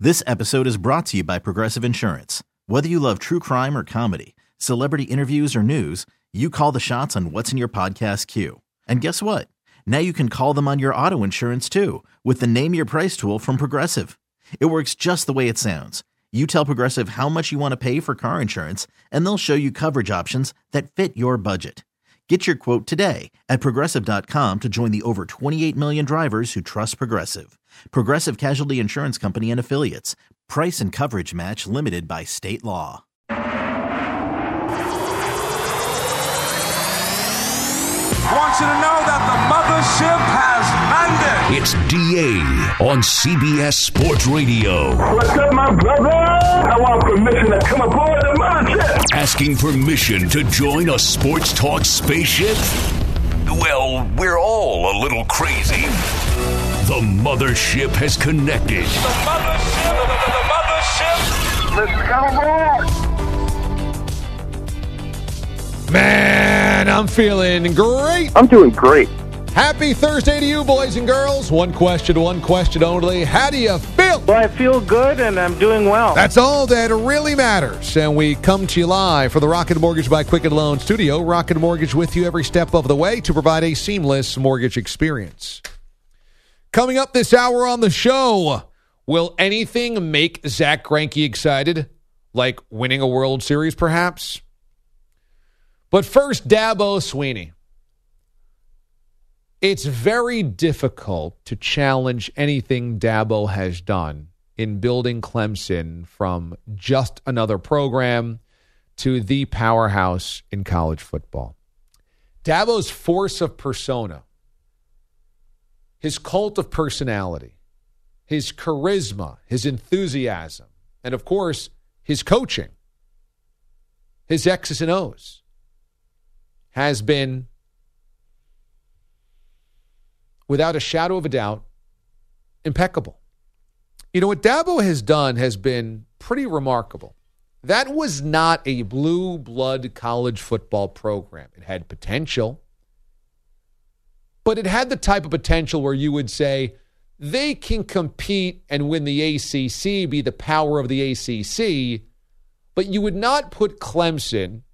This episode is brought to you by Progressive Insurance. Whether you love true crime or comedy, celebrity interviews or news, you call the shots on what's in your podcast queue. And guess what? Now you can call them on your auto insurance too with the Name Your Price tool from Progressive. It works just the way it sounds. You tell Progressive how much you want to pay for car insurance, and they'll show you coverage options that fit your budget. Get your quote today at Progressive.com to join the over 28 million drivers who trust Progressive. Progressive Casualty Insurance Company and Affiliates. Price and coverage match limited by state law. I want you to know that the mothership has landed. It's DA on CBS Sports Radio. What's up, my brother? I want permission to come aboard the mothership. Asking permission to join a sports talk spaceship? Well, we're all a little crazy. The mothership has connected. The mothership. Let's come aboard. Man, I'm feeling great. I'm doing great. Happy Thursday to you, boys and girls. One question only. How do you feel? Well, I feel good, and I'm doing well. That's all that really matters. And we come to you live from the Rocket Mortgage by Quicken Loan studio. Rocket Mortgage with you every step of the way to provide a seamless mortgage experience. Coming up this hour on the show, will anything make Zach Greinke excited? Like winning a World Series, perhaps? But first, Dabo Swinney. It's very difficult to challenge anything Dabo has done in building Clemson from just another program to the powerhouse in college football. Dabo's force of persona, his cult of personality, his charisma, his enthusiasm, and of course, his coaching, his X's and O's, has been, without a shadow of a doubt, impeccable. You know, what Dabo has done has been pretty remarkable. That was not a blue blood college football program. It had potential, but it had the type of potential where you would say they can compete and win the ACC, be the power of the ACC, but you would not put Clemson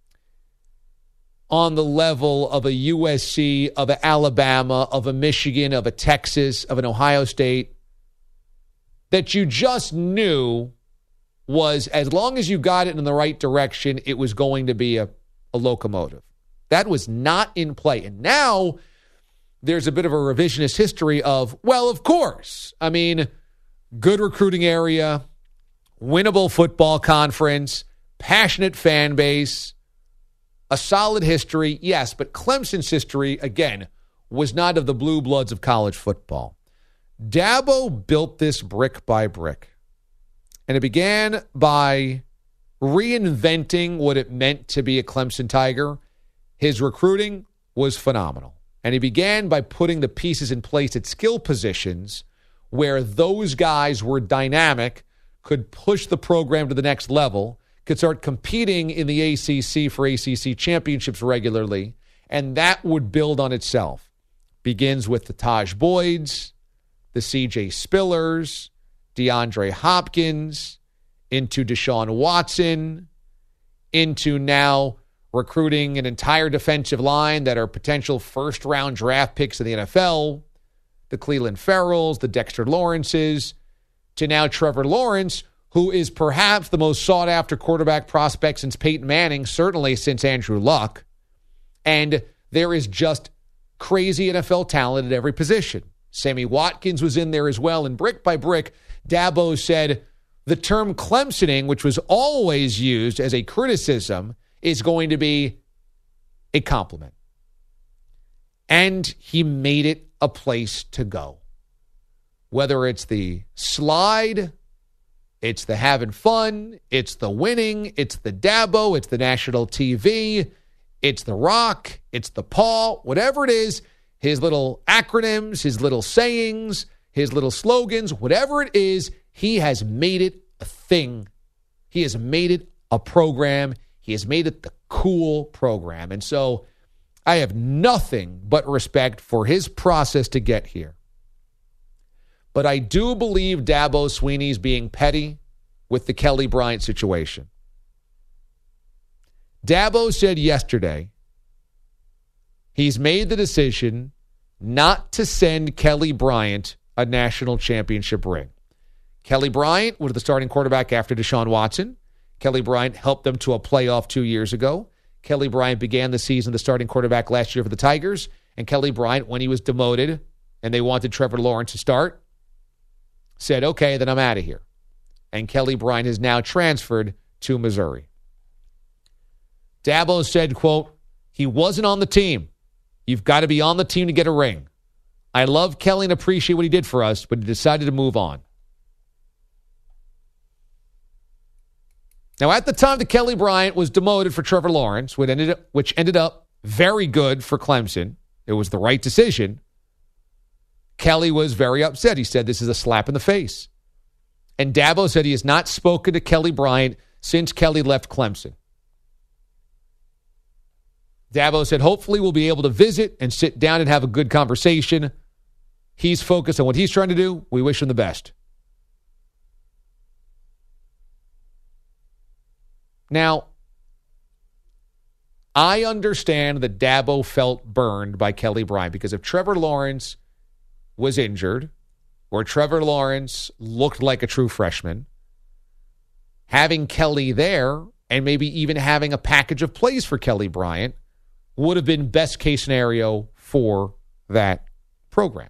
on the level of a USC, of an Alabama, of a Michigan, of a Texas, of an Ohio State, that you just knew was, as long as you got it in the right direction, it was going to be a locomotive. That was not in play. And now there's a bit of a revisionist history of, well, of course. I mean, good recruiting area, winnable football conference, passionate fan base, a solid history, yes, but Clemson's history, again, was not of the blue bloods of college football. Dabo built this brick by brick, and it began by reinventing what it meant to be a Clemson Tiger. His recruiting was phenomenal, and he began by putting the pieces in place at skill positions where those guys were dynamic, could push the program to the next level, could start competing in the ACC for ACC championships regularly, and that would build on itself. Begins with the Taj Boyds, the C.J. Spillers, DeAndre Hopkins, into Deshaun Watson, into now recruiting an entire defensive line that are potential first-round draft picks in the NFL, the Cleveland Farrells, the Dexter Lawrences, to now Trevor Lawrence, who is perhaps the most sought-after quarterback prospect since Peyton Manning, certainly since Andrew Luck. And there is just crazy NFL talent at every position. Sammy Watkins was in there as well. And brick by brick, Dabo said the term Clemsoning, which was always used as a criticism, is going to be a compliment. And he made it a place to go. Whether it's the slide, it's the having fun, it's the winning, it's the Dabo, it's the national TV, it's the rock, it's the paw, whatever it is, his little acronyms, his little sayings, his little slogans, whatever it is, he has made it a thing. He has made it a program. He has made it the cool program. And so I have nothing but respect for his process to get here. But I do believe Dabo Swinney's being petty with the Kelly Bryant situation. Dabo said yesterday he's made the decision not to send Kelly Bryant a national championship ring. Kelly Bryant was the starting quarterback after Deshaun Watson. Kelly Bryant helped them to a playoff 2 years ago. Kelly Bryant began the season the starting quarterback last year for the Tigers. And Kelly Bryant, when he was demoted and they wanted Trevor Lawrence to start, said, okay, then I'm out of here. And Kelly Bryant has now transferred to Missouri. Dabo said, quote, he wasn't on the team. You've got to be on the team to get a ring. I love Kelly and appreciate what he did for us, but he decided to move on. Now, at the time that Kelly Bryant was demoted for Trevor Lawrence, which ended up very good for Clemson, it was the right decision, Kelly was very upset. He said this is a slap in the face. And Dabo said he has not spoken to Kelly Bryant since Kelly left Clemson. Dabo said, hopefully we'll be able to visit and sit down and have a good conversation. He's focused on what he's trying to do. We wish him the best. Now, I understand that Dabo felt burned by Kelly Bryant because if Trevor Lawrence was injured or Trevor Lawrence looked like a true freshman, having Kelly there and maybe even having a package of plays for Kelly Bryant would have been best case scenario for that program.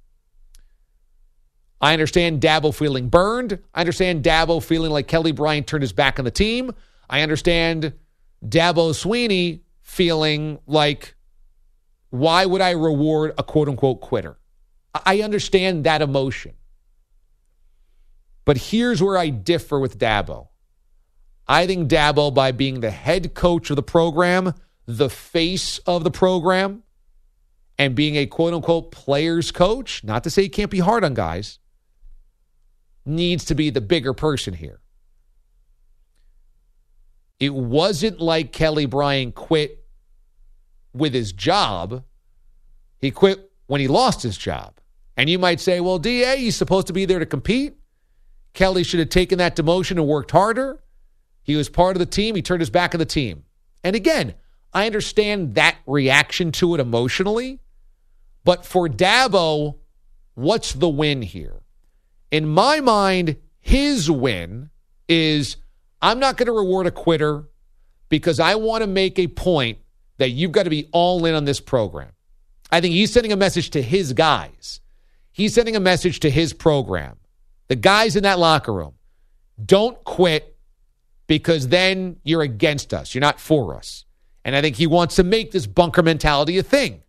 I understand Dabo feeling burned. I understand Dabo feeling like Kelly Bryant turned his back on the team. I understand Dabo Swinney feeling like, why would I reward a quote-unquote quitter? I understand that emotion. But here's where I differ with Dabo. I think Dabo, by being the head coach of the program, the face of the program, and being a quote-unquote player's coach, not to say he can't be hard on guys, needs to be the bigger person here. It wasn't like Kelly Bryant quit with his job. He quit when he lost his job. And you might say, well, DA, he's supposed to be there to compete. Kelly should have taken that demotion and worked harder. He was part of the team. He turned his back on the team. And again, I understand that reaction to it emotionally. But for Dabo, what's the win here? In my mind, his win is, I'm not going to reward a quitter because I want to make a point that you've got to be all in on this program. I think he's sending a message to his guys. He's sending a message to his program. The guys in that locker room, don't quit because then you're against us. You're not for us. And I think he wants to make this bunker mentality a thing.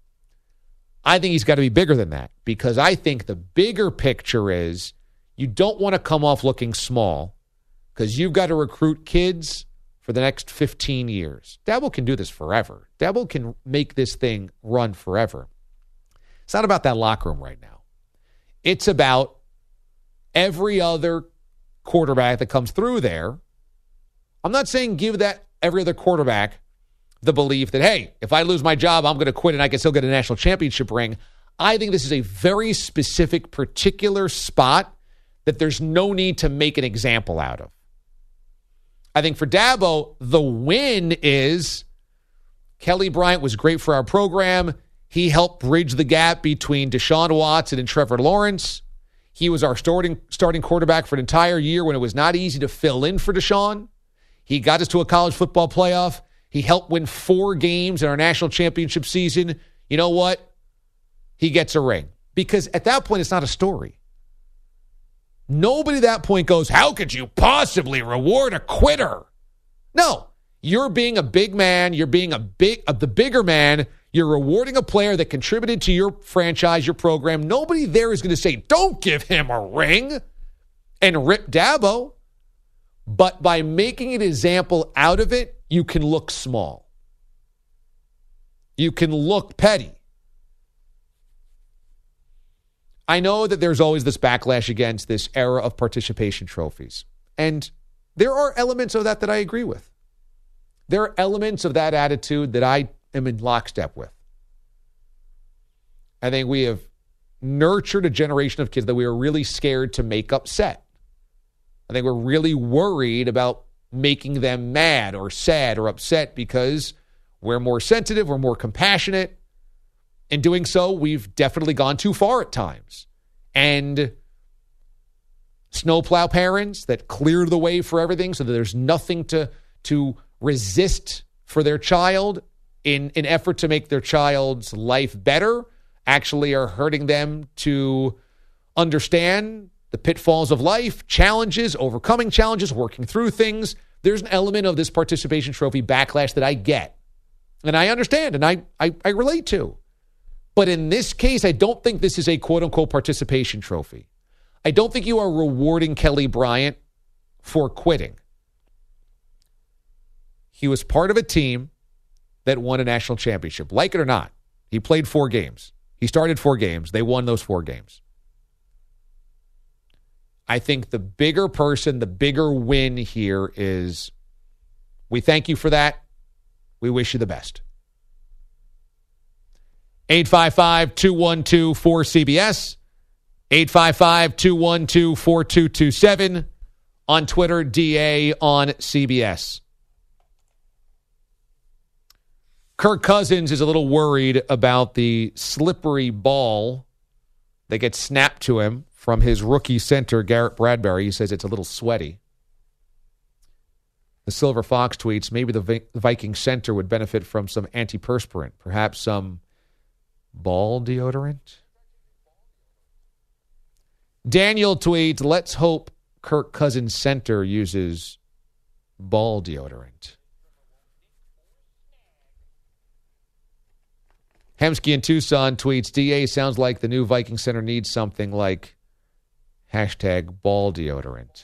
I think he's got to be bigger than that because I think the bigger picture is you don't want to come off looking small because you've got to recruit kids for the next 15 years. Dabo can do this forever. Dabo can make this thing run forever. It's not about that locker room right now. It's about every other quarterback that comes through there. I'm not saying give that every other quarterback the belief that, hey, if I lose my job, I'm going to quit and I can still get a national championship ring. I think this is a very specific, particular spot that there's no need to make an example out of. I think for Dabo, the win is Kelly Bryant was great for our program. He helped bridge the gap between Deshaun Watson and Trevor Lawrence. He was our starting quarterback for an entire year when it was not easy to fill in for Deshaun. He got us to a college football playoff. He helped win 4 games in our national championship season. You know what? He gets a ring. Because at that point, it's not a story. Nobody at that point goes, how could you possibly reward a quitter? No. You're being a big man. You're being the bigger man. You're rewarding a player that contributed to your franchise, your program. Nobody there is going to say, don't give him a ring and rip Dabo. But by making an example out of it, you can look small. You can look petty. I know that there's always this backlash against this era of participation trophies. And there are elements of that I agree with. There are elements of that attitude that I am in lockstep with. I think we have nurtured a generation of kids that we were really scared to make upset. I think we're really worried about making them mad or sad or upset because we're more sensitive, we're more compassionate. In doing so, we've definitely gone too far at times. And snowplow parents that clear the way for everything so that there's nothing to resist for their child in an effort to make their child's life better actually are hurting them to understand the pitfalls of life, challenges, overcoming challenges, working through things. There's an element of this participation trophy backlash that I get and I understand and I relate to. But in this case, I don't think this is a quote-unquote participation trophy. I don't think you are rewarding Kelly Bryant for quitting. He was part of a team that won a national championship. Like it or not, he played 4 games. He started 4 games. They won those 4 games. I think the bigger person, the bigger win here is we thank you for that. We wish you the best. 855-212-4CBS. 855-212-4227. On Twitter, DA on CBS. Kirk Cousins is a little worried about the slippery ball that gets snapped to him from his rookie center, Garrett Bradbury. He says it's a little sweaty. The Silver Fox tweets, maybe the Viking center would benefit from some antiperspirant, perhaps some ball deodorant. Daniel tweets, let's hope Kirk Cousins center uses ball deodorant. Hemsky in Tucson tweets, DA sounds like the new Viking center needs something like #ball deodorant.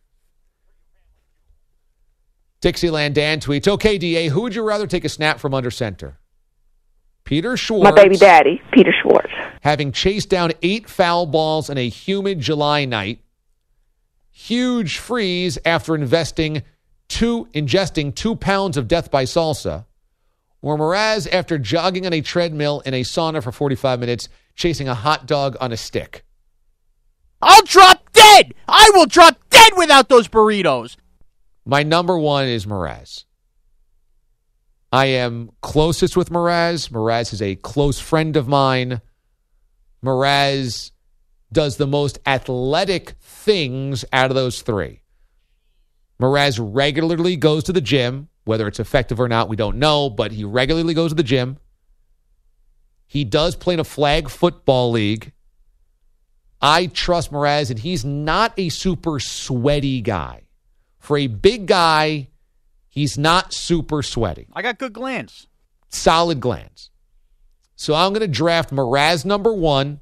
Dixieland Dan tweets, okay, DA, who would you rather take a snap from under center? Peter Schwartz. My baby daddy, Peter Schwartz. Having chased down 8 foul balls on a humid July night. Huge freeze after ingesting 2 pounds of Death by Salsa. Or Mraz after jogging on a treadmill in a sauna for 45 minutes, chasing a hot dog on a stick. I'll drop dead! I will drop dead without those burritos! My number 1 is Mraz. I am closest with Mraz. Mraz is a close friend of mine. Mraz does the most athletic things out of those 3. Mraz regularly goes to the gym. Whether it's effective or not, we don't know, but he regularly goes to the gym. He does play in a flag football league. I trust Mraz, and he's not a super sweaty guy. For a big guy, he's not super sweaty. I got good glands. Solid glands. So I'm going to draft Mraz number 1.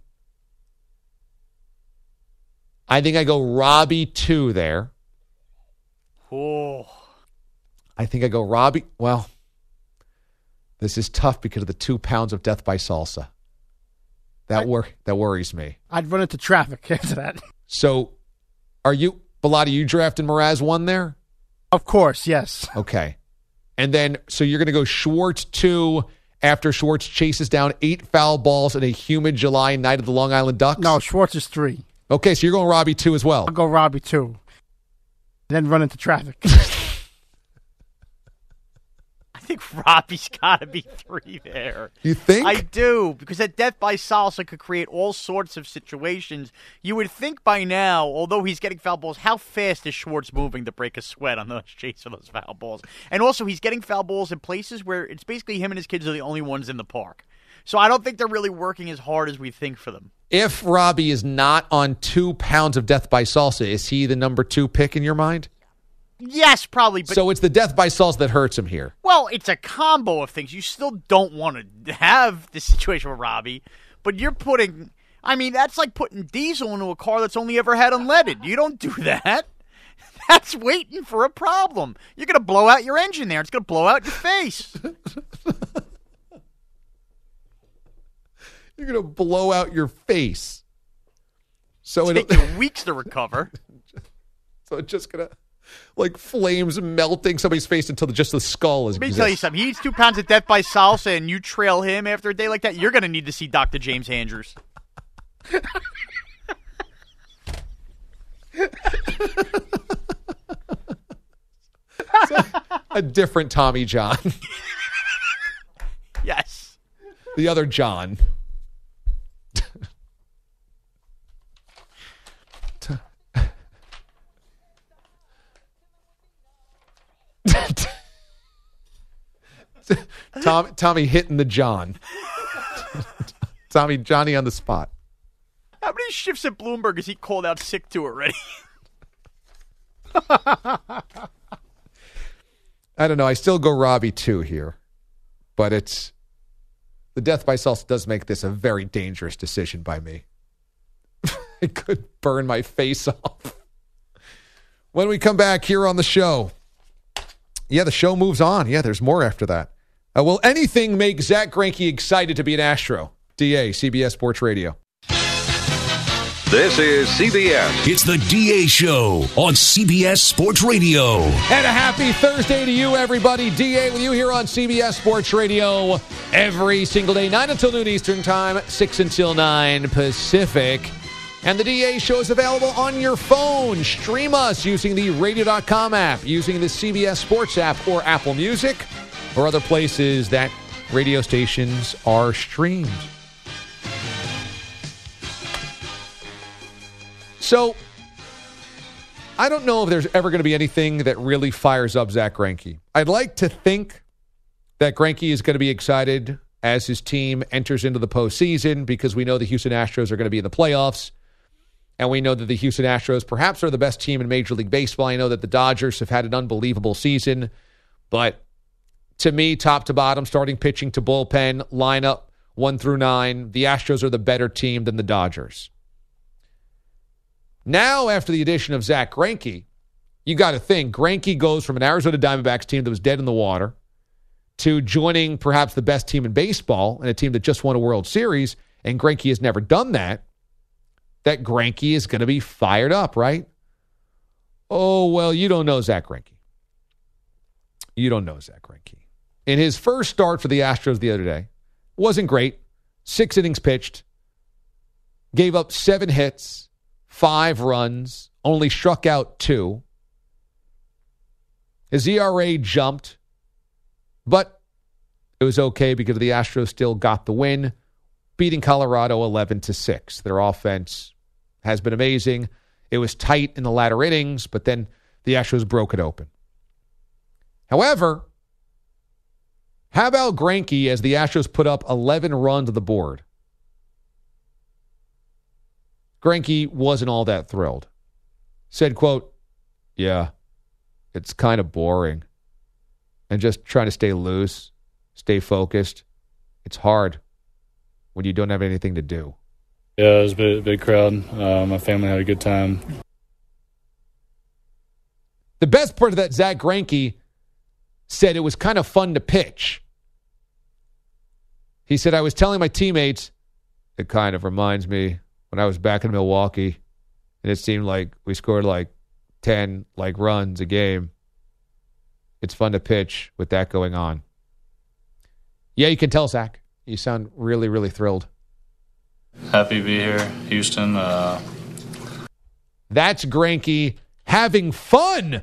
I think I go Robbie 2 there. Oh. I think I go Robbie. Well, this is tough because of the 2 pounds of Death by Salsa. That worries me. I'd run into traffic after that. So, are you, Bilotti, you drafting Mraz 1 there? Of course, yes. Okay. And then, so you're going to go Schwartz 2 after Schwartz chases down 8 foul balls in a humid July night of the Long Island Ducks? No, Schwartz is 3. Okay, so you're going Robbie 2 as well. I'll go Robbie 2. Then run into traffic. I think Robbie's got to be 3 there. You think? I do, because that Death by Salsa could create all sorts of situations. You would think by now, although he's getting foul balls, how fast is Schwartz moving to break a sweat on those chase of those foul balls? And also, he's getting foul balls in places where it's basically him and his kids are the only ones in the park. So I don't think they're really working as hard as we think for them. If Robbie is not on 2 pounds of Death by Salsa, is he the number 2 pick in your mind? Yes, probably. But so it's the Death by Salsa that hurts him here. Well, it's a combo of things. You still don't want to have this situation with Robbie, but you're putting, I mean, that's like putting diesel into a car that's only ever had unleaded. You don't do that. That's waiting for a problem. You're going to blow out your engine there. It's going to blow out your face. You're going to blow out your face. So it'll take you weeks to recover. So it's just going to, like flames melting somebody's face until just the skull is. Let me tell you something. He eats 2 pounds of Death by Salsa, and you trail him after a day like that, you're going to need to see Dr. James Andrews. A different Tommy John. Yes. The other John. Tommy hitting the John. Johnny on the spot. How many shifts at Bloomberg has he called out sick to already? I don't know. I still go Robbie 2 here. But it's the death by salsa does make this a very dangerous decision by me. It could burn my face off. When we come back here on the show, the show moves on. Yeah, there's more after that. Will anything make Zach Greinke excited to be an Astro? DA, CBS Sports Radio. This is CBS. It's the DA Show on CBS Sports Radio. And a happy Thursday to you, everybody. DA with you here on CBS Sports Radio every single day, 9 until noon Eastern Time, 6 until 9 Pacific. And the DA Show is available on your phone. Stream us using the radio.com app, using the CBS Sports app, or Apple Music, or other places that radio stations are streamed. So, I don't know if there's ever going to be anything that really fires up Zach Greinke. I'd like to think that Greinke is going to be excited as his team enters into the postseason because we know the Houston Astros are going to be in the playoffs. And we know that the Houston Astros perhaps are the best team in Major League Baseball. I know that the Dodgers have had an unbelievable season. But to me, top to bottom, starting pitching to bullpen, lineup 1 through 9, the Astros are the better team than the Dodgers. Now, after the addition of Zach Greinke, you got to think Greinke goes from an Arizona Diamondbacks team that was dead in the water to joining perhaps the best team in baseball and a team that just won a World Series, and Greinke has never done that. That Greinke is going to be fired up, right? Oh, well, you don't know Zach Greinke. You don't know Zach Greinke. In his first start for the Astros the other day, wasn't great. 6 innings pitched, gave up 7 hits, 5 runs, only struck out 2. His ERA jumped, but it was okay because the Astros still got the win, beating Colorado 11-6. Their offense has been amazing. It was tight in the latter innings, but then the Astros broke it open. However, how about Greinke as the Astros put up 11 runs on the board? Greinke wasn't all that thrilled. Said, quote, "Yeah, it's kind of boring. And just trying to stay loose, stay focused. It's hard when you don't have anything to do." Yeah, it was a big crowd. My family had a good time. The best part of that, Zach Greinke said it was kind of fun to pitch. He said, "I was telling my teammates, it kind of reminds me when I was back in Milwaukee, and it seemed like we scored like 10 runs a game. It's fun to pitch with that going on." Yeah, you can tell, Zach. You sound really, really thrilled. Happy to be here, Houston. That's Greinke having fun.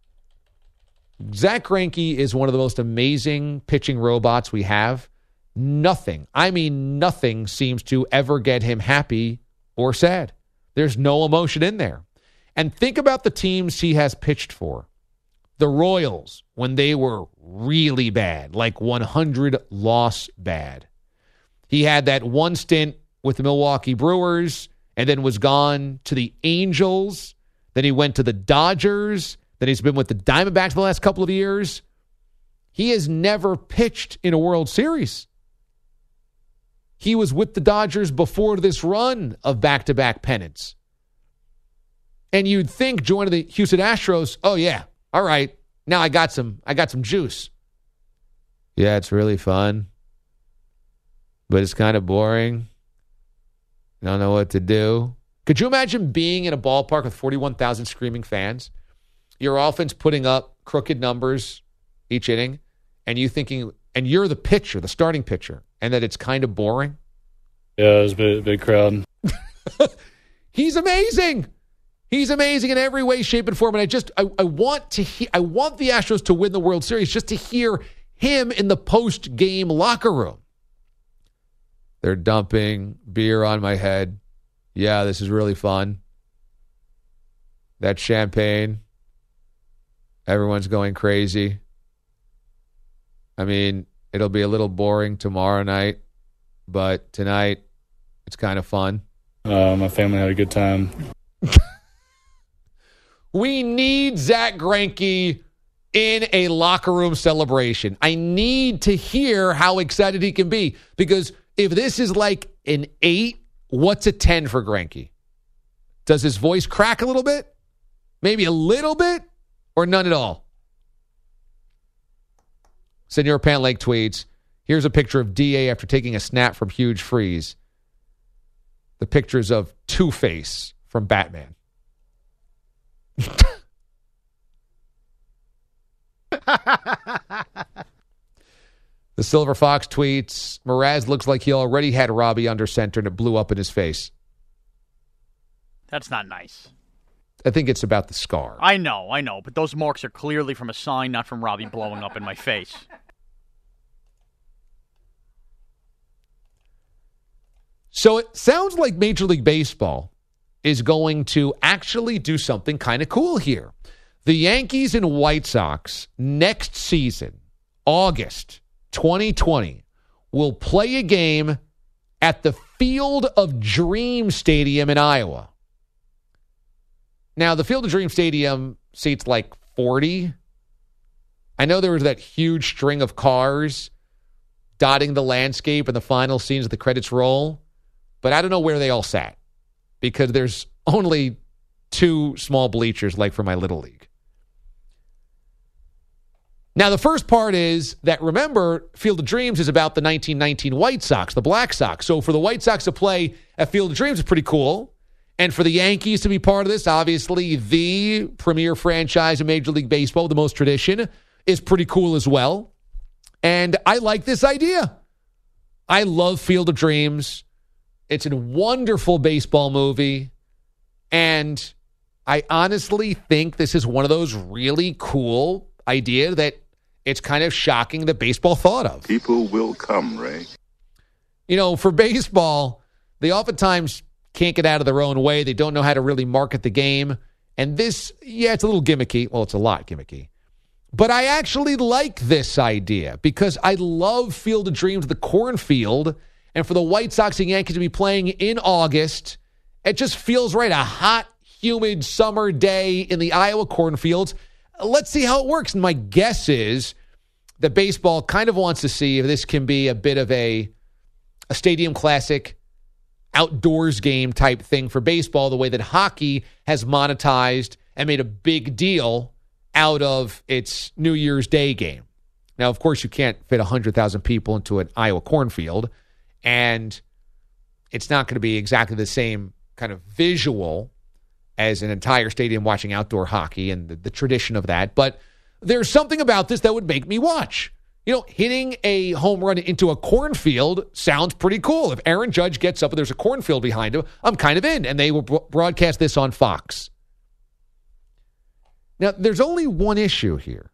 Zach Greinke is one of the most amazing pitching robots we have. Nothing seems to ever get him happy or sad. There's no emotion in there. And think about the teams he has pitched for. The Royals, when they were really bad, like 100 loss bad. He had that one stint with the Milwaukee Brewers and then was gone to the Angels. Then he went to the Dodgers. Then he's been with the Diamondbacks the last couple of years. He has never pitched in a World Series. He was with the Dodgers before this run of back-to-back pennants. And you'd think joining the Houston Astros, oh yeah, all right, now I got some juice. Yeah, it's really fun, but it's kind of boring. I don't know what to do. Could you imagine being in a ballpark with 41,000 screaming fans? Your offense putting up crooked numbers each inning, and you thinking, and you're the pitcher, the starting pitcher, and that it's kind of boring? Yeah, it was a big crowd. He's amazing. He's amazing in every way, shape, and form. And I want the Astros to win the World Series just to hear him in the post-game locker room. They're dumping beer on my head. Yeah, this is really fun. That champagne. Everyone's going crazy. I mean, it'll be a little boring tomorrow night, but tonight it's kind of fun. My family had a good time. We need Zach Greinke in a locker room celebration. I need to hear how excited he can be, because if this is like an 8, what's a 10 for Greinke? Does his voice crack a little bit? Maybe a little bit? Or none at all? Senor Pantlake tweets, here's a picture of DA after taking a snap from Huge Freeze. The pictures of Two-Face from Batman. The Silver Fox tweets, Mraz looks like he already had Robbie under center and it blew up in his face. That's not nice. I think it's about the scar. I know. But those marks are clearly from a sign, not from Robbie blowing up in my face. So it sounds like Major League Baseball is going to actually do something kind of cool here. The Yankees and White Sox next season, August 2020, will play a game at the Field of Dreams Stadium in Iowa. Now, the Field of Dreams Stadium seats like 40. I know there was that huge string of cars dotting the landscape in the final scenes of the credits roll, but I don't know where they all sat because there's only 2 small bleachers like for my Little League. Now, the first part is that, remember, Field of Dreams is about the 1919 White Sox, the Black Sox. So for the White Sox to play at Field of Dreams is pretty cool. And for the Yankees to be part of this, obviously the premier franchise in Major League Baseball, the most tradition, is pretty cool as well. And I like this idea. I love Field of Dreams. It's a wonderful baseball movie. And I honestly think this is one of those really cool ideas that it's kind of shocking that baseball thought of. People will come, Ray. You know, for baseball, they oftentimes can't get out of their own way. They don't know how to really market the game. And this, yeah, it's a little gimmicky. Well, it's a lot gimmicky. But I actually like this idea because I love Field of Dreams, the cornfield. And for the White Sox and Yankees to be playing in August, it just feels right. A hot, humid summer day in the Iowa cornfields. Let's see how it works. And my guess is that baseball kind of wants to see if this can be a bit of a stadium classic, outdoors game type thing for baseball, the way that hockey has monetized and made a big deal out of its New Year's Day game. Now, of course, you can't fit 100,000 people into an Iowa cornfield, and it's not going to be exactly the same kind of visual as an entire stadium watching outdoor hockey and the tradition of that. But there's something about this that would make me watch. You know, hitting a home run into a cornfield sounds pretty cool. If Aaron Judge gets up and there's a cornfield behind him, I'm kind of in. And they will broadcast this on Fox. Now, there's only one issue here.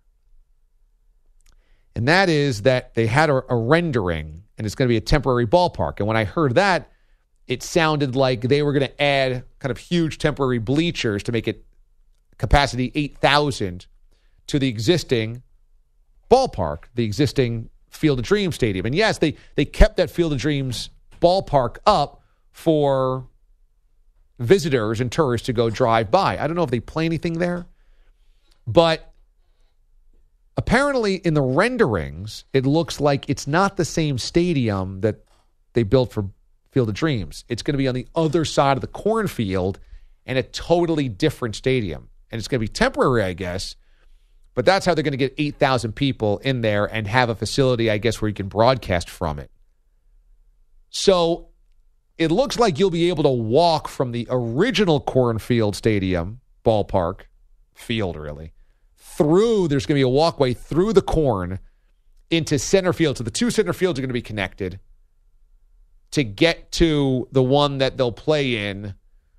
And that is that they had a rendering, and it's going to be a temporary ballpark. And when I heard that, it sounded like they were going to add kind of huge temporary bleachers to make it capacity 8,000 to the existing ballpark, the existing Field of Dreams stadium. And yes, they kept that Field of Dreams ballpark up for visitors and tourists to go drive by. I don't know if they play anything there, but apparently in the renderings, it looks like it's not the same stadium that they built for Field of Dreams. It's going to be on the other side of the cornfield and a totally different stadium. And it's going to be temporary, I guess. But that's how they're going to get 8,000 people in there and have a facility, I guess, where you can broadcast from it. So it looks like you'll be able to walk from the original cornfield stadium, ballpark, field really, through, there's going to be a walkway through the corn into center field. So the 2 center fields are going to be connected. to get to the one that they'll play in,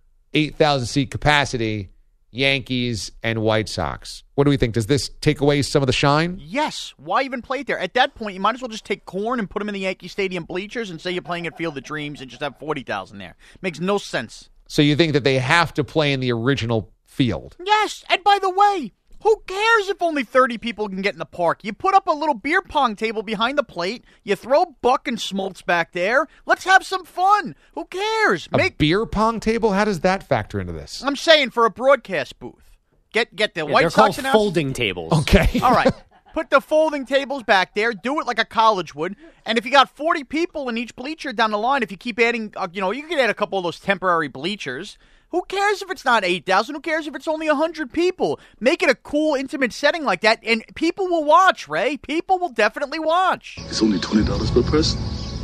8,000 seat capacity, Yankees and White Sox. What do we think? Does this take away some of the shine? Yes. Why even play it there? At that point, you might as well just take corn and put them in the Yankee Stadium bleachers and say you're playing at Field of Dreams and just have 40,000 there. Makes no sense. So you think that they have to play in the original field? Yes. And by the way, who cares if only 30 people can get in the park? You put up a little beer pong table behind the plate. You throw Buck and Smoltz back there. Let's have some fun. Who cares? A beer pong table? How does that factor into this? I'm saying for a broadcast booth. Get the White Sox announcers. Folding tables. Okay. All right. Put the folding tables back there. Do it like a college would. And if you got 40 people in each bleacher down the line, if you keep adding, you can add a couple of those temporary bleachers. Who cares if it's not 8,000? Who cares if it's only 100 people? Make it a cool, intimate setting like that, and people will watch, Ray. People will definitely watch. It's only $20 per person.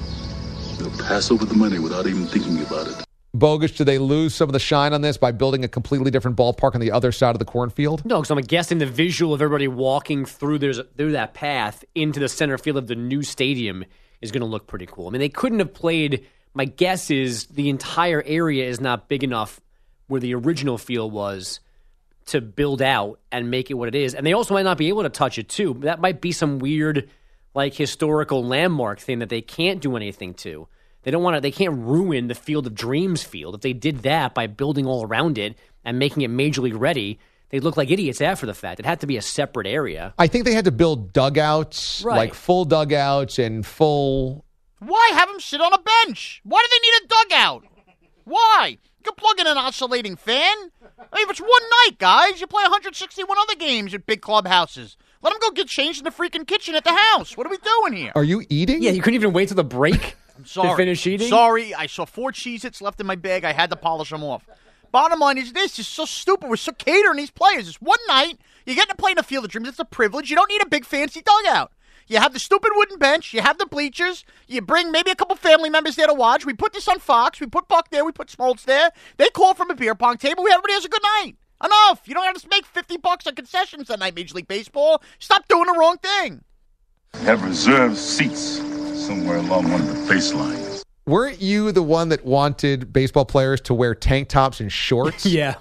They'll pass over the money without even thinking about it. Bogus, do they lose some of the shine on this by building a completely different ballpark on the other side of the cornfield? No, because I'm guessing the visual of everybody walking through that path into the center field of the new stadium is going to look pretty cool. I mean, they couldn't have played. My guess is the entire area is not big enough where the original field was to build out and make it what it is. And they also might not be able to touch it, too. That might be some weird, historical landmark thing that they can't do anything to. They can't ruin the Field of Dreams field. If they did that by building all around it and making it major league ready, they'd look like idiots after the fact. It had to be a separate area. I think they had to build dugouts, like full dugouts and full... Why have them sit on a bench? Why do they need a dugout? Why? You can plug in an oscillating fan. I mean, if it's one night, guys, you play 161 other games at big clubhouses. Let them go get changed in the freaking kitchen at the house. What are we doing here? Are you eating? Yeah, you couldn't even wait till the break to finish eating? Sorry, I saw 4 Cheez-Its left in my bag. I had to polish them off. Bottom line is this. It's so stupid. We're so catering these players. It's one night. You get to play in the Field of Dreams. It's a privilege. You don't need a big fancy dugout. You have the stupid wooden bench. You have the bleachers. You bring maybe a couple family members there to watch. We put this on Fox. We put Buck there. We put Smoltz there. They call from a beer pong table. Everybody has a good night. Enough. You don't have to make $50 on concessions that night, Major League Baseball. Stop doing the wrong thing. Have reserved seats somewhere along one of the baselines. Weren't you the one that wanted baseball players to wear tank tops and shorts? Yeah.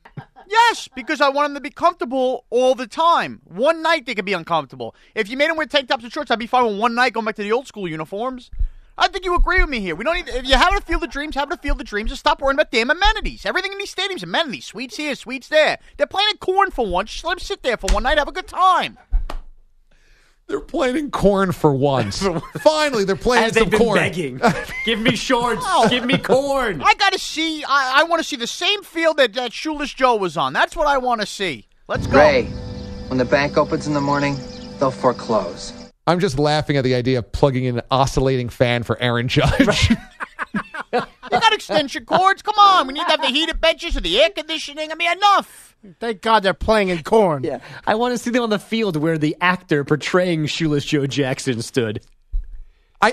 Yes, because I want them to be comfortable all the time. One night they could be uncomfortable. If you made them wear tank tops and shorts, I'd be fine with one night going back to the old school uniforms. I think you agree with me here. We don't need. If you have a Field of Dreams, have a Field of Dreams, and stop worrying about damn amenities. Everything in these stadiums, amenities. Suites here, suites there. They're playing in corn for once. Just let them sit there for one night, have a good time. They're playing in corn for once. Finally, they're playing As some they've been corn. begging. Give me shorts. Give me corn. I got to see. I want to see the same field that Shoeless Joe was on. That's what I want to see. Let's go. Ray, when the bank opens in the morning, they'll foreclose. I'm just laughing at the idea of plugging in an oscillating fan for Aaron Judge. You got extension cords. Come on. We need to have the heated benches and the air conditioning. I mean, enough. Thank God they're playing in corn. Yeah, I want to see them on the field where the actor portraying Shoeless Joe Jackson stood. I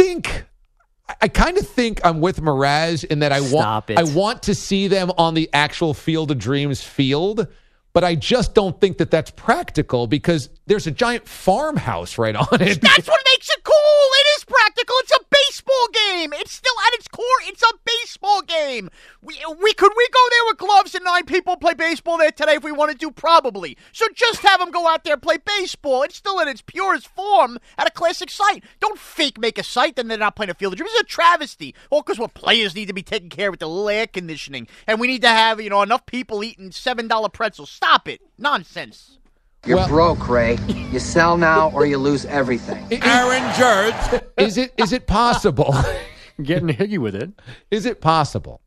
kind of think I'm with Mraz in that I want to see them on the actual Field of Dreams field, but I just don't think that that's practical because there's a giant farmhouse right on it. That's what makes it cool. It is practical. It's a baseball game. It's still at its core. It's a baseball game. We go there with gloves and 9 people play baseball there today if we wanted to? Probably. So just have them go out there and play baseball. It's still in its purest form at a classic site. Don't fake make a site and they're not playing a Field of Dreams. It's a travesty. All because what players need to be taken care of with the little air conditioning. And we need to have, enough people eating $7 pretzels. Stop it. Nonsense. You're broke, Ray. You sell now or you lose everything. Aaron Judge. Is it possible? Getting higgy with it. Is it possible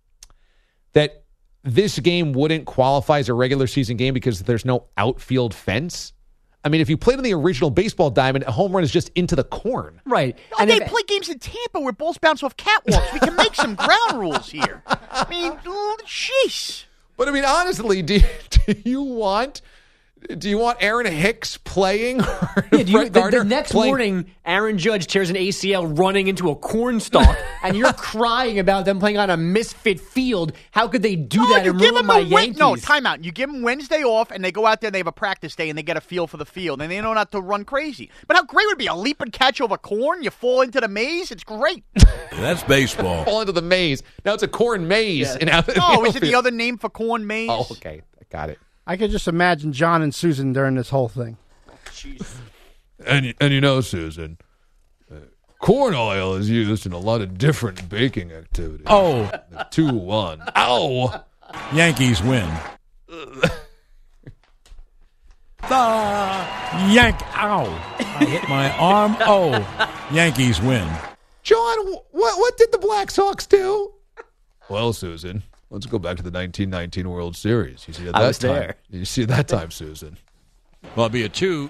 that this game wouldn't qualify as a regular season game because there's no outfield fence? I mean, if you played on the original baseball diamond, a home run is just into the corn. Right. And they play games in Tampa where balls bounce off catwalks. We can make some ground rules here. I mean, jeez. But I mean, honestly, do you want Do you want Aaron Hicks playing? The next morning, Aaron Judge tears an ACL running into a cornstalk, and you're crying about them playing on a misfit field. How could they do that and ruin my Yankees? No, timeout. You give them Wednesday off, and they go out there and they have a practice day, and they get a feel for the field, and they know not to run crazy. But how great would it be? A leap and catch over corn? You fall into the maze? It's great. That's baseball. Fall into the maze. Now it's a corn maze. Yeah. No, is it the other name for corn maze? Oh, okay. I got it. I could just imagine John and Susan during this whole thing. Jeez. And you know, Susan, corn oil is used in a lot of different baking activities. Oh. 2-1. Ow! Yankees win. Ow. I hit my arm. Oh. Yankees win. John, what did the Black Sox do? Well, Susan, let's go back to the 1919 World Series. You see at that I was time. there. You see at that time, Susan. Well, it'd be a chew.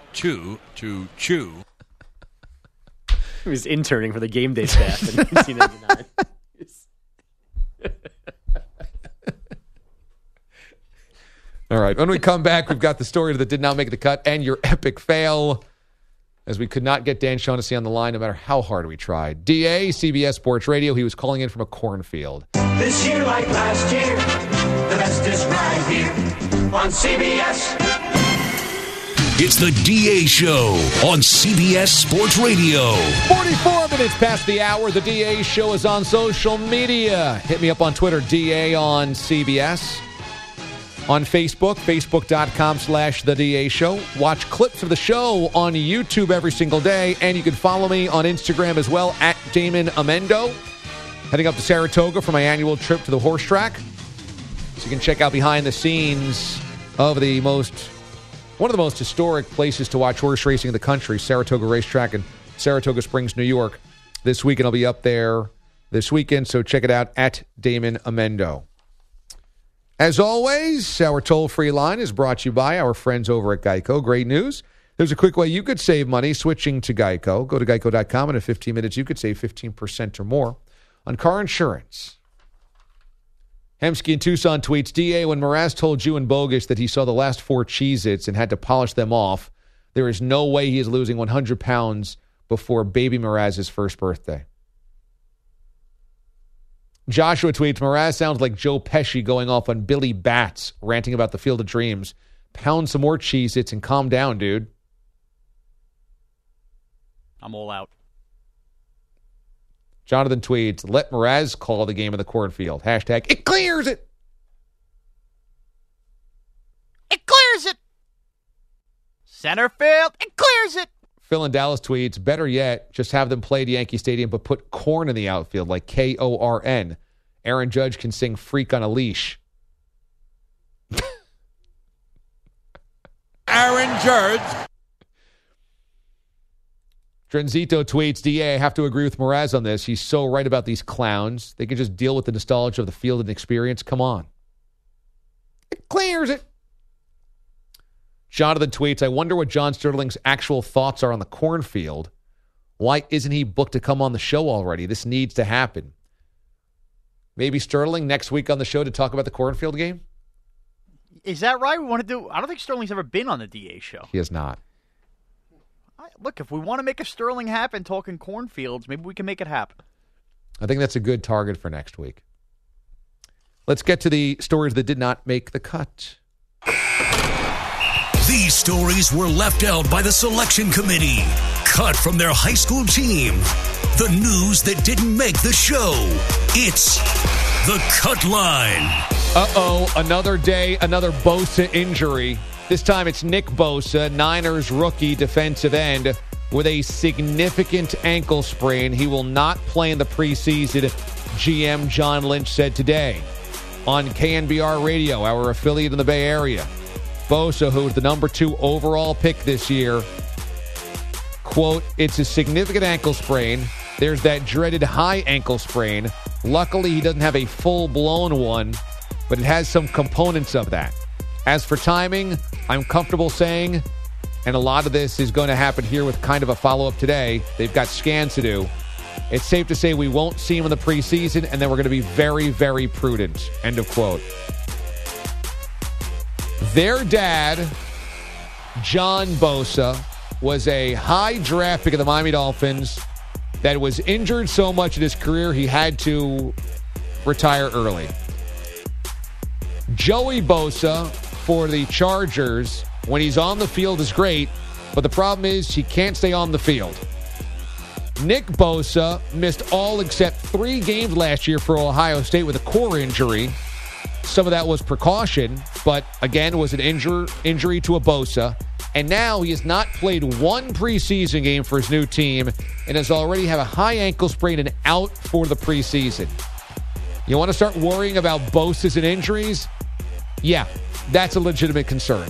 He was interning for the game day staff in 1999. All right. When we come back, we've got the story that did not make the cut and your epic fail, as we could not get Dan Shaughnessy on the line no matter how hard we tried. DA, CBS Sports Radio, he was calling in from a cornfield. This year like last year, the best is right here on CBS. It's the DA Show on CBS Sports Radio. 44 minutes past the hour. The DA Show is on social media. Hit me up on Twitter, DA on CBS. On Facebook, facebook.com/The DA Show. Watch clips of the show on YouTube every single day. And you can follow me on Instagram as well, at Damon Amendo. Heading up to Saratoga for my annual trip to the horse track. So you can check out behind the scenes of one of the most historic places to watch horse racing in the country, Saratoga Racetrack in Saratoga Springs, New York. This weekend I'll be up there this weekend, so check it out at Damon Amendo. As always, our toll-free line is brought to you by our friends over at Geico. Great news. There's a quick way you could save money switching to Geico. Go to geico.com, and in 15 minutes you could save 15% or more on car insurance. Hemsky in Tucson tweets, DA, when Mraz told you and Bogus that he saw the last 4 Cheez-Its and had to polish them off, there is no way he is losing 100 pounds before baby Mraz's first birthday. Joshua tweets, Mraz sounds like Joe Pesci going off on Billy Bats, ranting about the Field of Dreams. Pound some more Cheez-Its and calm down, dude. I'm all out. Jonathan tweets, let Mraz call the game of the cornfield. Hashtag, it clears it. It clears it. Center field, it clears it. Phil in Dallas tweets, better yet, just have them play at Yankee Stadium, but put corn in the outfield, like Korn. Aaron Judge can sing Freak on a Leash. Aaron Judge. Trenzito tweets, DA, I have to agree with Mraz on this. He's so right about these clowns. They can just deal with the nostalgia of the field and experience. Come on. It clears it. Jonathan tweets, I wonder what John Sterling's actual thoughts are on the cornfield. Why isn't he booked to come on the show already? This needs to happen. Maybe Sterling next week on the show to talk about the cornfield game? Is that right? We want to do. I don't think Sterling's ever been on the DA show. He has not. Look, if we want to make a Sterling happen talking cornfields, maybe we can make it happen. I think that's a good target for next week. Let's get to the stories that did not make the cut. These stories were left out by the selection committee, cut from their high school team. The news that didn't make the show. It's the Cut Line. Uh-oh, another day, another Bosa injury. This time it's Nick Bosa, Niners rookie defensive end, with a significant ankle sprain. He will not play in the preseason, GM John Lynch said today on KNBR Radio, our affiliate in the Bay Area. Bosa, who is the number 2 overall pick this year, quote, it's a significant ankle sprain. There's that dreaded high ankle sprain. Luckily, he doesn't have a full-blown one, but it has some components of that. As for timing, I'm comfortable saying, and a lot of this is going to happen here with kind of a follow-up today. They've got scans to do. It's safe to say we won't see him in the preseason, and then we're going to be very, very prudent. End of quote. Their dad John Bosa was a high draft pick of the Miami Dolphins that was injured so much in his career he had to retire early. Joey Bosa for the Chargers, when he's on the field, is great, but the problem is he can't stay on the field. Nick Bosa missed all except 3 games last year for Ohio State with a core injury. Some of that was precaution, but again, was an injury to a Bosa. And now he has not played one preseason game for his new team and has already had a high ankle sprain and out for the preseason. You want to start worrying about Bosas and injuries? Yeah, that's a legitimate concern.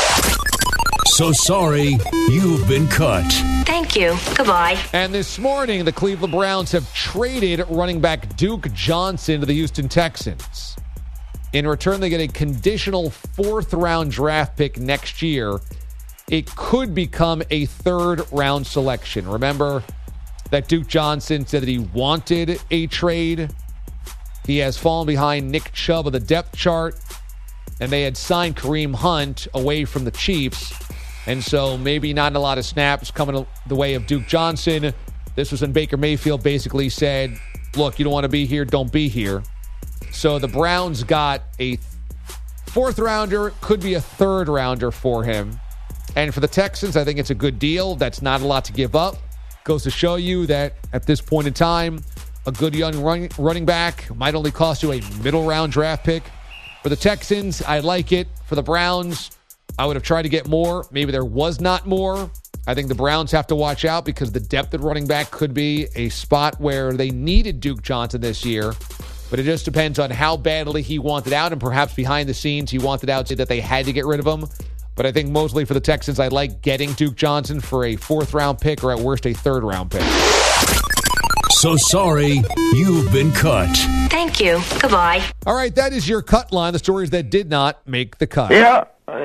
So sorry, you've been cut. Thank you. Goodbye. And this morning, the Cleveland Browns have traded running back Duke Johnson to the Houston Texans. In return, they get a conditional 4th-round draft pick next year. It could become a 3rd-round selection. Remember that Duke Johnson said that he wanted a trade. He has fallen behind Nick Chubb of the depth chart, and they had signed Kareem Hunt away from the Chiefs. And so maybe not a lot of snaps coming the way of Duke Johnson. This was when Baker Mayfield basically said, look, you don't want to be here, don't be here. So the Browns got a 4th-rounder, could be a 3rd-rounder for him. And for the Texans, I think it's a good deal. That's not a lot to give up. Goes to show you that at this point in time, a good young running back might only cost you a middle-round draft pick. For the Texans, I like it. For the Browns, I would have tried to get more. Maybe there was not more. I think the Browns have to watch out because the depth at running back could be a spot where they needed Duke Johnson this year. But it just depends on how badly he wanted out, and perhaps behind the scenes he wanted out so that they had to get rid of him. But I think mostly for the Texans, I like getting Duke Johnson for a 4th-round pick or at worst a 3rd-round pick. So sorry, you've been cut. Thank you. Goodbye. All right, that is your cut line, the stories that did not make the cut. Yeah.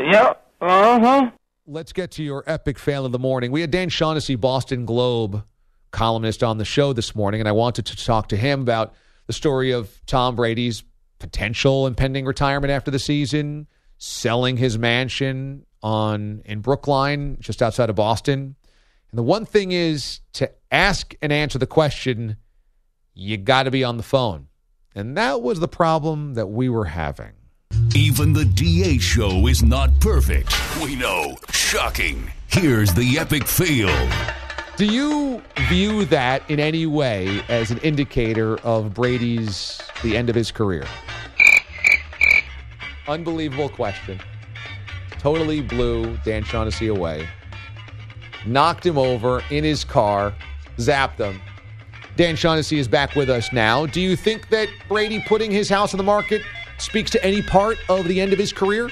Let's get to your epic fail of the morning. We had Dan Shaughnessy, Boston Globe columnist, on the show this morning, and I wanted to talk to him about the story of Tom Brady's potential impending retirement after the season, selling his mansion in Brookline, just outside of Boston. And the one thing is, to ask and answer the question, you got to be on the phone. And that was the problem that we were having. Even the DA show is not perfect. We know. Shocking. Here's the epic fail. Do you view that in any way as an indicator of the end of his career? Unbelievable question. Totally blew Dan Shaughnessy away. Knocked him over in his car. Zapped him. Dan Shaughnessy is back with us now. Do you think that Brady putting his house on the market speaks to any part of the end of his career?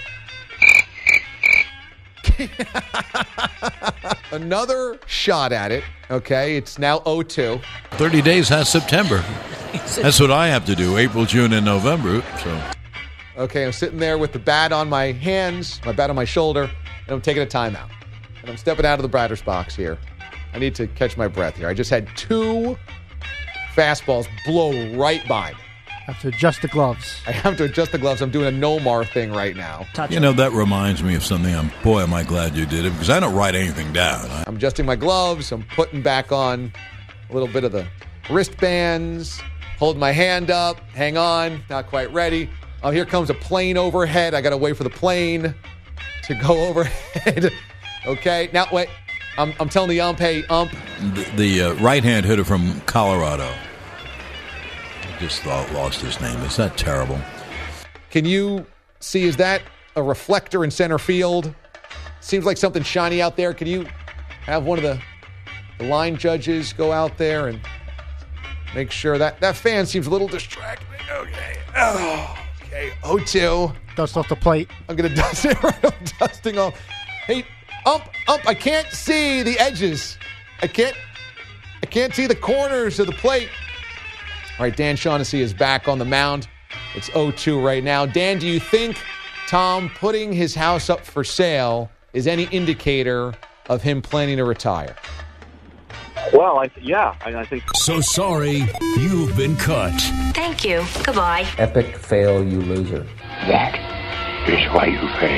Another shot at it. Okay, it's now 0-2. 30 days has September. That's what I have to do, April, June, and November. So, okay, I'm sitting there with the bat on my hands, my bat on my shoulder, and I'm taking a timeout. And I'm stepping out of the batter's box here. I need to catch my breath here. I just had 2 fastballs blow right by me. Have to adjust the gloves. I have to adjust the gloves. I'm doing a Nomar thing right now. You know, that reminds me of something. Am I glad you did it, because I don't write anything down. I'm adjusting my gloves. I'm putting back on a little bit of the wristbands, holding my hand up. Hang on, not quite ready. Oh, here comes a plane overhead. I got to wait for the plane to go overhead. Okay, now wait. I'm telling the ump, hey, ump. The right-hand hitter from Colorado. Just lost his name. Is that terrible? Can you see, is that a reflector in center field? Seems like something shiny out there. Can you have one of the line judges go out there and make sure that fan seems a little distracting? Okay. Oh, okay. 0-2. Dust off the plate. I'm going to dust it right. I'm dusting off. Hey, ump, I can't see the edges. I can't see the corners of the plate. All right, Dan Shaughnessy is back on the mound. It's 0-2 right now. Dan, do you think Tom putting his house up for sale is any indicator of him planning to retire? Well, I think. So sorry, you've been cut. Thank you. Goodbye. Epic fail, you loser. That is why you fail.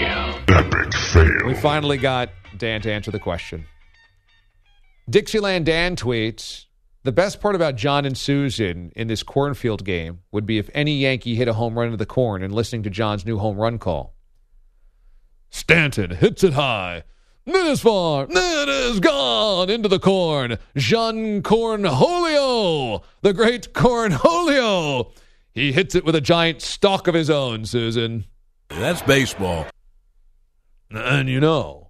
Epic fail. We finally got Dan to answer the question. Dixieland Dan tweets, the best part about John and Susan in this cornfield game would be if any Yankee hit a home run into the corn and listening to John's new home run call. Stanton hits it high. It is far. It is gone into the corn. Jean Cornholio, the great Cornholio. He hits it with a giant stalk of his own, Susan. That's baseball. And you know.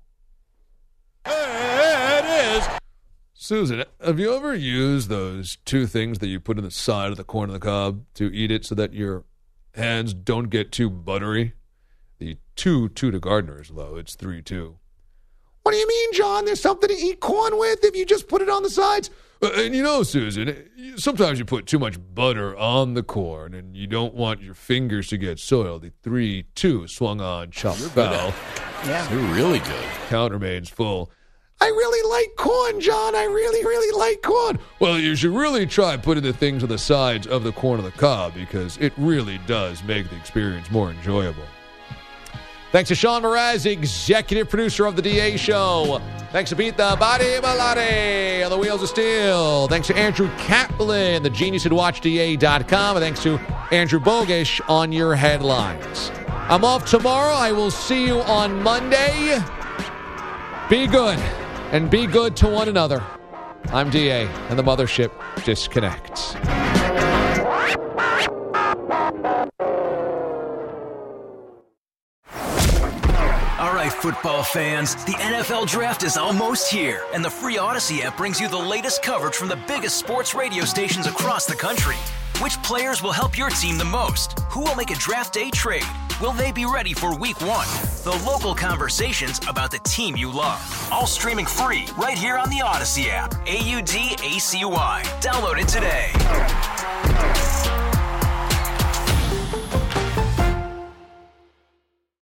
It is. Susan, have you ever used those two things that you put in the side of the corn on the cob to eat it so that your hands don't get too buttery? The 2 to gardeners, though. It's 3-2. What do you mean, John? There's something to eat corn with if you just put it on the sides? And you know, Susan, sometimes you put too much butter on the corn, and you don't want your fingers to get soiled. The 3-2 swung on, chopped foul. Yeah. You're really good. Count remains full. I really like corn, John. I really, really like corn. Well, you should really try putting the things on the sides of the corn on the cob because it really does make the experience more enjoyable. Thanks to Sean Mraz, executive producer of The DA Show. Thanks to Pete the Body Bellotti on the Wheels of Steel. Thanks to Andrew Kaplan, the genius at WatchDA.com. And thanks to Andrew Bogish on your headlines. I'm off tomorrow. I will see you on Monday. Be good, and be good to one another. I'm DA, and the mothership disconnects. All right, football fans, the NFL Draft is almost here, and the free Odyssey app brings you the latest coverage from the biggest sports radio stations across the country. Which players will help your team the most? Who will make a draft day trade? Will they be ready for week 1? The local conversations about the team you love. All streaming free right here on the Odyssey app. AUDACY. Download it today.